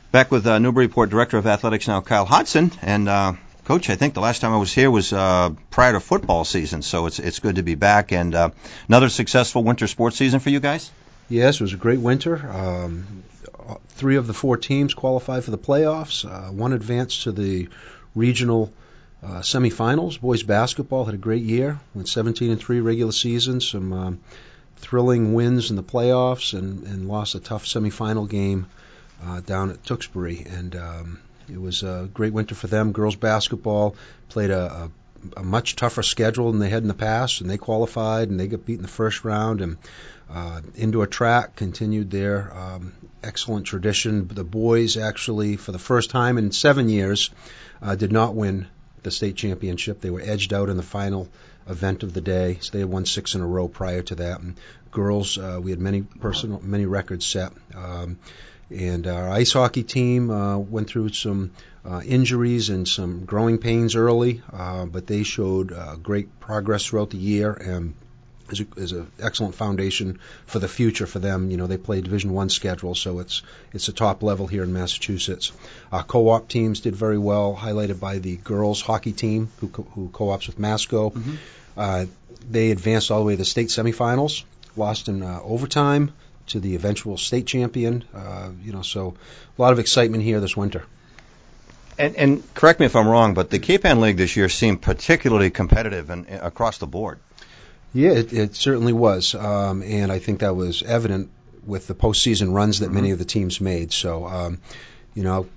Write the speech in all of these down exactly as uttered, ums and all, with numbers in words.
Back with uh, Newburyport Director of Athletics now, Kyle Hodson. And, uh, Coach, I think the last time I was here was uh, prior to football season, so it's it's good to be back. And uh, another successful winter sports season for you guys? Yes, it was a great winter. Um, three of the four teams qualified for the playoffs. Uh, one advanced to the regional uh, semifinals. Boys basketball had a great year, went seventeen and three regular season, some um, thrilling wins in the playoffs, and, and lost a tough semifinal game uh, down at Tewksbury. And um, it was a great winter for them. Girls basketball played a, a, a much tougher schedule than they had in the past, and they qualified, and they got beat in the first round. And uh, indoor track continued their um, excellent tradition. The boys actually, for the first time in seven years, uh, did not win the state championship. They were edged out in the final event of the day, so they had won six in a row prior to that. And girls, uh, we had many personal, many records set. Um, and our ice hockey team uh, went through some uh, injuries and some growing pains early, uh, but they showed uh, great progress throughout the year, and is a, is an excellent foundation for the future for them. You know, they play Division One schedule, so it's it's a top level here in Massachusetts. Our co-op teams did very well, highlighted by the girls hockey team who co- who co-ops with Masco. Mm-hmm. Uh, they advanced all the way to the state semifinals, lost in uh, overtime to the eventual state champion. Uh, you know, so a lot of excitement here this winter. And, and correct me if I'm wrong, but the Cape Ann League this year seemed particularly competitive and, and across the board. Yeah, it, it certainly was, um, and I think that was evident with the postseason runs that mm-hmm. many of the teams made. So, um, you know,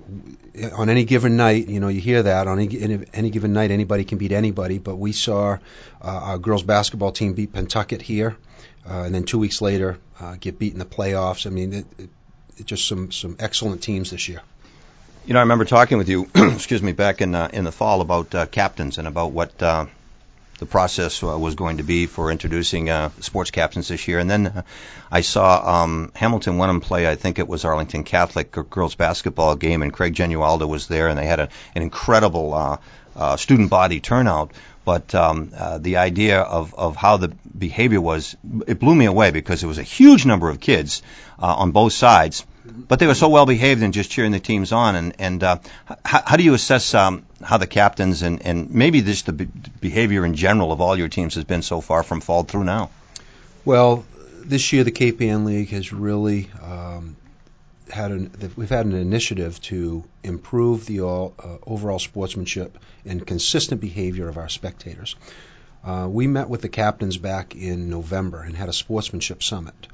on any given night, you know, you hear that on any, any given night, anybody can beat anybody. But we saw uh, our girls basketball team beat Pentucket here, uh, and then two weeks later uh, get beat in the playoffs. I mean, it, it, it just some some excellent teams this year. You know, I remember talking with you, excuse me, back in uh, in the fall about uh, captains and about what uh, the process uh, was going to be for introducing uh, sports captains this year. And then uh, I saw um, Hamilton Wenham play, I think it was Arlington Catholic girls basketball game, and Craig Genualdo was there, and they had a, an incredible uh, uh, student body turnout. But um, uh, the idea of, of how the behavior was, it blew me away because it was a huge number of kids uh, on both sides. But they were so well behaved and just cheering the teams on. And, and uh, how, how do you assess um, how the captains and, and maybe just the be- behavior in general of all your teams has been so far from fall through now? Well, this year the Cape Ann League has really um, had an, we've had an initiative to improve the all, uh, overall sportsmanship and consistent behavior of our spectators. Uh, we met with the captains back in November and had a sportsmanship summit,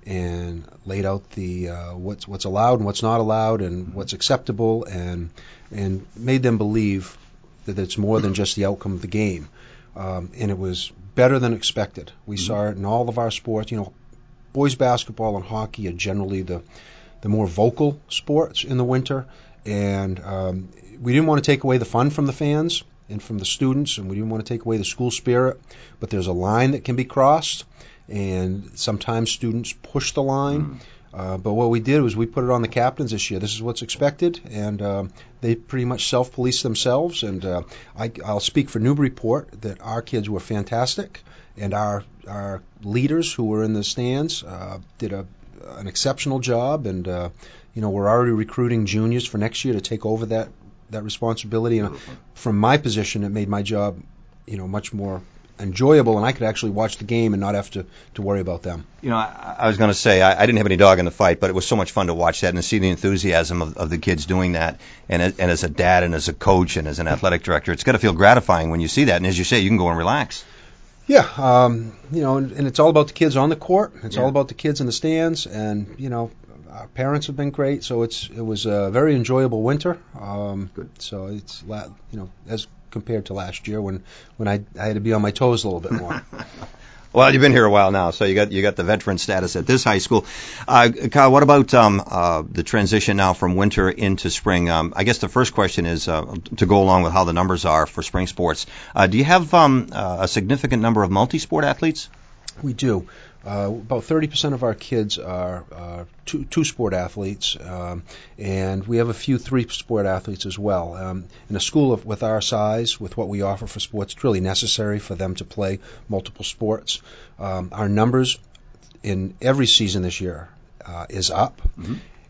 and laid out the uh, what's what's allowed and what's not allowed and what's acceptable, and and made them believe that it's more than just the outcome of the game. Um, and it was better than expected. We mm-hmm. saw it in all of our sports. You know, boys basketball and hockey are generally the the more vocal sports in the winter, and um, we didn't want to take away the fun from the fans and from the students, and we didn't want to take away the school spirit. But there's a line that can be crossed, and sometimes students push the line. Mm. Uh, but what we did was we put it on the captains this year. This is what's expected, and uh, they pretty much self-police themselves. And uh, I, I'll speak for Newburyport that our kids were fantastic, and our our leaders who were in the stands uh, did a an exceptional job. And uh, you know, we're already recruiting juniors for next year to take over that that responsibility. And from my position, it made my job, you know, much more enjoyable, and I could actually watch the game and not have to, to worry about them. You know, I, I was going to say, I, I didn't have any dog in the fight, but it was so much fun to watch that and to see the enthusiasm of, of the kids doing that. And, and as a dad and as a coach and as an athletic director, it's got to feel gratifying when you see that. And as you say, you can go and relax. Yeah, um, you know, and, and it's all about the kids on the court. It's yeah. all about the kids in the stands, and, you know, our parents have been great, so it's it was a very enjoyable winter. Um, Good. So it's, you know, as compared to last year when, when I, I had to be on my toes a little bit more. Well, you've been here a while now, so you got you got the veteran status at this high school. Uh, Kyle, what about um, uh, the transition now from winter into spring? Um, I guess the first question is uh, to go along with how the numbers are for spring sports. Uh, do you have um, uh, a significant number of multi-sport athletes? We do. Uh, about thirty percent of our kids are uh, two, two-sport athletes, um, and we have a few three-sport athletes as well. Um, in a school of, with our size, with what we offer for sports, it's really necessary for them to play multiple sports. Um, our numbers in every season this year uh, is up, mm-hmm.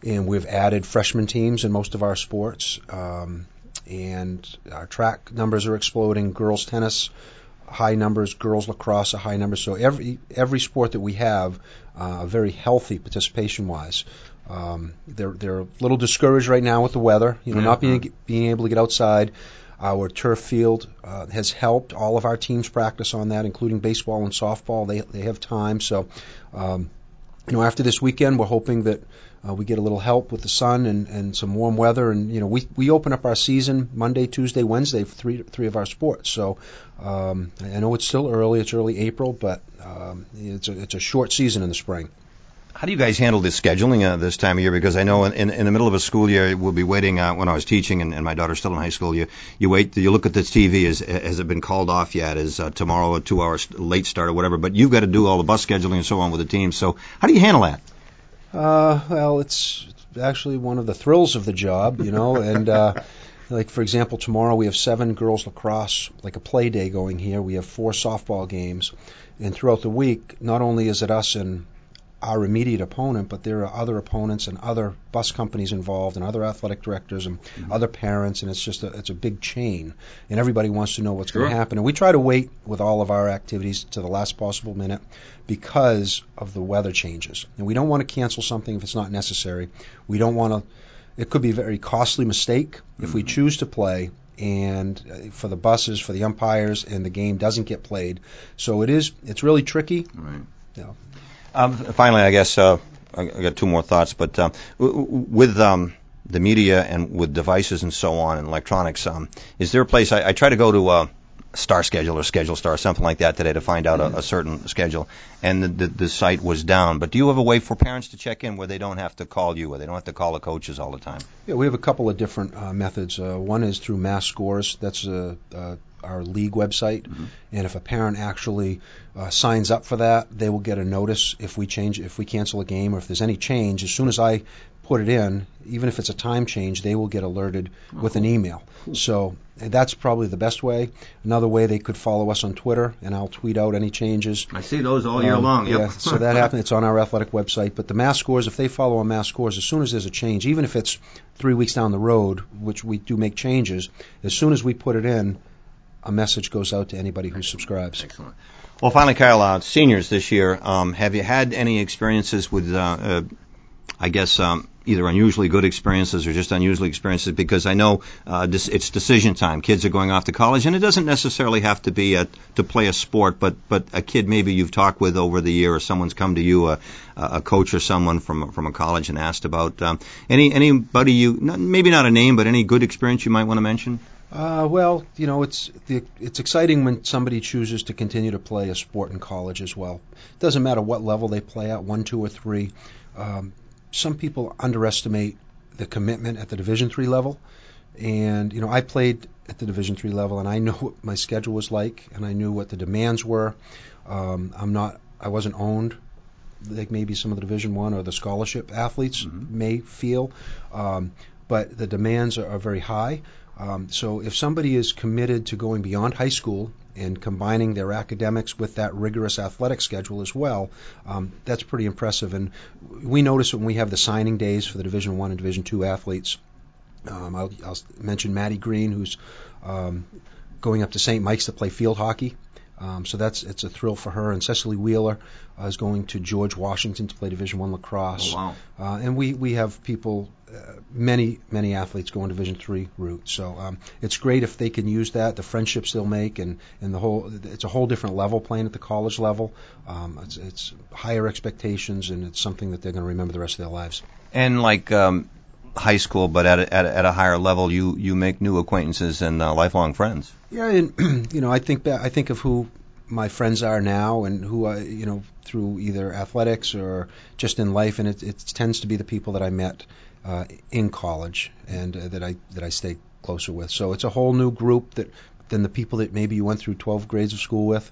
and we've added freshman teams in most of our sports. Um, and our track numbers are exploding. Girls tennis, high numbers. Girls lacrosse, a high number. So every every sport that we have, uh, very healthy participation-wise. Um, they're they're a little discouraged right now with the weather. You know, Yeah. not being being able to get outside. Our turf field uh, has helped. All of our teams practice on that, including baseball and softball. They they have time. So, um, you know, after this weekend, we're hoping that uh, we get a little help with the sun and, and some warm weather. And you know, we we open up our season Monday, Tuesday, Wednesday for three three of our sports. So um, I know it's still early. It's early April, but um, it's a it's a short season in the spring. How do you guys handle the scheduling uh, this time of year? Because I know in, in, in the middle of a school year, we'll be waiting. Uh, when I was teaching, and, and my daughter's still in high school, you you wait, you look at this T V. Is has it been called off yet? Is uh, tomorrow a two-hour late start or whatever? But you've got to do all the bus scheduling and so on with the team. So how do you handle that? Uh, well, it's actually one of the thrills of the job, you know. and uh, like for example, tomorrow we have seven girls lacrosse, like a play day going here. We have four softball games, and throughout the week, not only is it us and our immediate opponent, but there are other opponents and other bus companies involved and other athletic directors and mm-hmm. other parents, and it's just a, it's a big chain, and everybody wants to know what's sure. going to happen. And we try to wait with all of our activities to the last possible minute because of the weather changes. And we don't want to cancel something if it's not necessary. We don't want to. It could be a very costly mistake mm-hmm. if we choose to play, and uh, for the buses, for the umpires, and the game doesn't get played. So it is. It's really tricky. Right. You know. Um, finally, I guess uh, I got two more thoughts, but uh, w- with um, the media and with devices and so on and electronics, um, is there a place I, I try to go to uh, Star Schedule or Schedule Star, something like that today to find out a, a certain schedule, and the, the, the site was down. But do you have a way for parents to check in where they don't have to call you, where they don't have to call the coaches all the time? Yeah, we have a couple of different uh, methods. Uh, one is through Mass Scores. That's uh, uh, our league website, mm-hmm. and if a parent actually uh, signs up for that, they will get a notice if we change, if we cancel a game, or if there's any change. As soon as I put it in, even if it's a time change, they will get alerted oh, with an email. Cool. So and that's probably the best way. Another way, they could follow us on Twitter, and I'll tweet out any changes. I see those all year um, long. Yep. Yeah, so that happens. It's on our athletic website. But the Mass Scores, if they follow on Mass Scores, as soon as there's a change, even if it's three weeks down the road, which we do make changes, as soon as we put it in, a message goes out to anybody who subscribes. Excellent. Well, finally, Kyle, uh, seniors this year, um, have you had any experiences with, uh, uh, I guess, um, either unusually good experiences or just unusual experiences? Because I know uh, this, it's decision time. Kids are going off to college, and it doesn't necessarily have to be a, to play a sport, but but a kid maybe you've talked with over the year, or someone's come to you, a, a coach or someone from from a college, and asked about um, any anybody you, not, maybe not a name, but any good experience you might want to mention? Uh, well, you know, it's the, it's exciting when somebody chooses to continue to play a sport in college as well. It doesn't matter what level they play at, one, two, or three. Um, some people underestimate the commitment at the Division three level, and you know, I played at the Division three level, and I know what my schedule was like, and I knew what the demands were. Um, I'm not, I wasn't owned like maybe some of the Division one or the scholarship athletes mm-hmm. may feel, um, but the demands are, are very high. Um, so if somebody is committed to going beyond high school and combining their academics with that rigorous athletic schedule as well, um, that's pretty impressive. And we notice when we have the signing days for the Division One and Division Two athletes. Um, I'll, I'll mention Maddie Green, who's um, going up to Saint Mike's to play field hockey. Um, so that's it's a thrill for her. And Cecily Wheeler uh, is going to George Washington to play Division One lacrosse. Oh, wow. Uh, and we, we have people, uh, many many athletes going Division Three route. So um, it's great if they can use that, the friendships they'll make, and, and the whole. It's a whole different level playing at the college level. Um, it's, it's higher expectations, and it's something that they're going to remember the rest of their lives. And like um, high school, but at a, at a, at a higher level, you, you make new acquaintances and uh, lifelong friends. Yeah, and you know, I think that I think of who my friends are now, and who I, you know, through either athletics or just in life, and it, it tends to be the people that I met uh, in college and uh, that I that I stay closer with. So it's a whole new group that than the people that maybe you went through twelve grades of school with.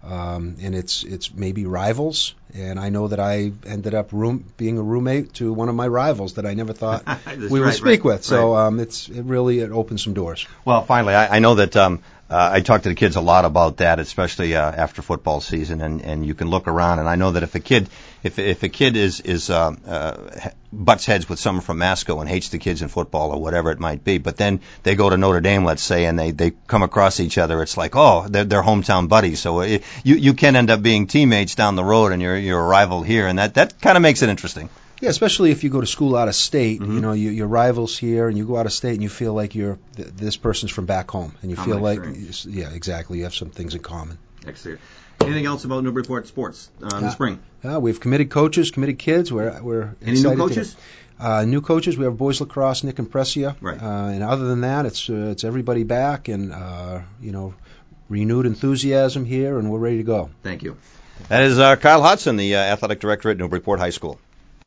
Um, and it's it's maybe rivals, and I know that I ended up room, being a roommate to one of my rivals that I never thought we right, would speak right, with. So right. um, it's it really it opens some doors. Well, finally, I, I know that um, uh, I talk to the kids a lot about that, especially uh, after football season, and, and you can look around, and I know that if a kid if if a kid is is uh, uh, butts heads with someone from Masco and hates the kids in football or whatever it might be, but then they go to Notre Dame, let's say, and they, they come across each other, it's like, oh, they're, they're hometown buddies. So it, you you can end up being teammates down the road, and you're you're a rival here, and that that kind of makes it interesting. Yeah, especially if you go to school out of state, Mm-hmm. you know, you, your rivals here, and you go out of state, and you feel like you're th- this person's from back home, and you Common feel like, experience. yeah, exactly, you have some things in common. Excellent. Anything else about Newburyport sports uh, in the Uh, spring? Uh, we have committed coaches, committed kids. We're we're Any excited new to- coaches? uh, new coaches. We have boys lacrosse, Nick and Precia. Right. Uh, and other than that, it's uh, it's everybody back, and uh, you know, renewed enthusiasm here, and we're ready to go. Thank you. That is uh, Kyle Hudson, the uh, athletic director at Newburyport High School.